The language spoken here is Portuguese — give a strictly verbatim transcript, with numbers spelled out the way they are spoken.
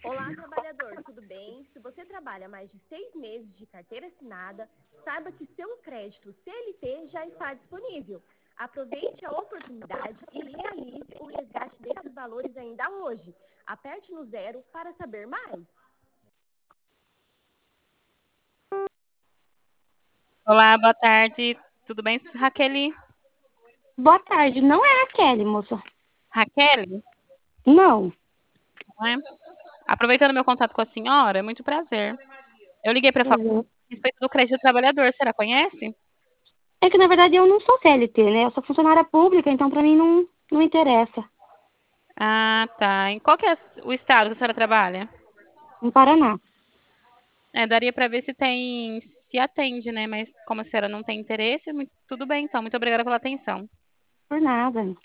Olá, trabalhador, tudo bem? Se você trabalha mais de seis meses de carteira assinada, saiba que seu crédito C L T já está disponível. Aproveite a oportunidade e realize o resgate desses valores ainda hoje. Aperte no zero para saber mais. Olá, boa tarde. Tudo bem, Raquel? Boa tarde, não é a Kelly, moça. Raquel? Não. Não é? Aproveitando meu contato com a senhora, é muito prazer. Eu liguei para falar Uhum. a respeito do crédito do trabalhador. Você conhece? É que na verdade eu não sou C L T, né? Eu sou funcionária pública, então pra mim não, não interessa. Ah, tá. Em qual que é o estado que a senhora trabalha? No Paraná. É, daria para ver se tem, se atende, né? Mas como a senhora não tem interesse, muito- tudo bem, então. Muito obrigada pela atenção. Por nada.